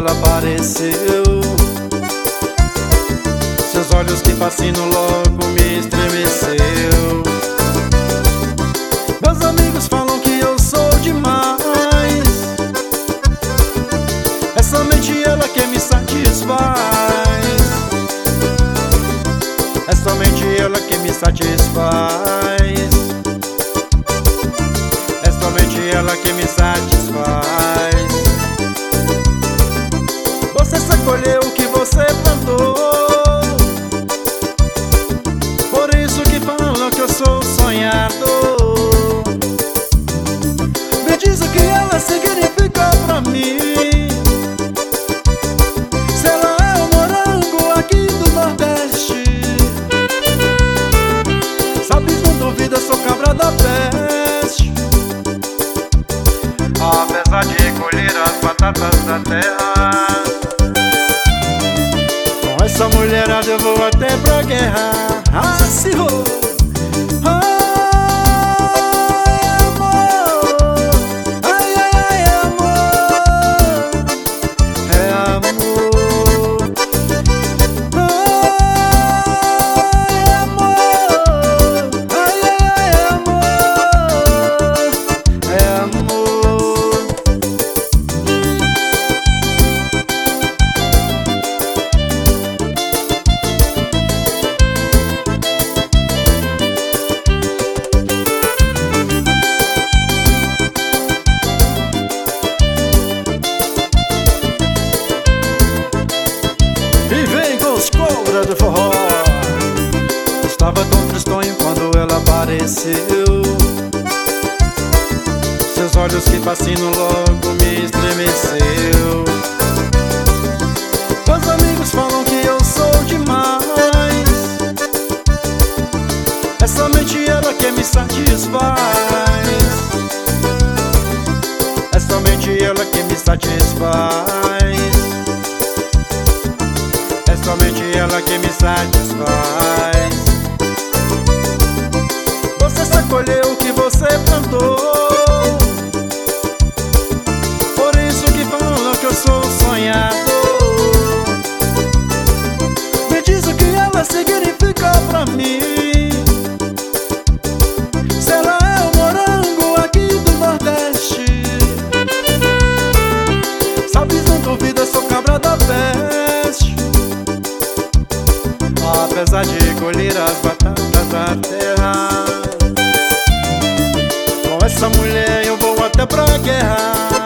ela apareceu. Seus olhos que fascinam logo me estremeceu. Meus amigos falam que eu sou demais. É somente ela que me satisfaz. É somente ela que me satisfaz. É somente ela que me satisfaz. Você só colheu o que você plantou. Por isso que falam que eu sou sonhador. Me diz o que ela significa pra mim. Se ela é o morango aqui do Nordeste. Sabes, não duvida, sou cabra da peste. Apesar de colher as batatas da terra, com essa mulherada eu vou até pra guerra. Ah, se vou. Cobra do forró. Estava tão tristonho quando ela apareceu. Seus olhos que fascinam logo me estremeceu. Meus amigos falam que eu sou demais. É somente ela que me satisfaz. É somente ela que me satisfaz. É somente ela que me satisfaz. Você só colheu o que você plantou. Por isso que falam que eu sou sonhador. Me diz o que ela significa pra mim. Se ela é o morango aqui do Nordeste. Sabes, não duvida, sou cabra da peste. Apesar de colher as batatas da terra, com essa mulher eu vou até pra guerra.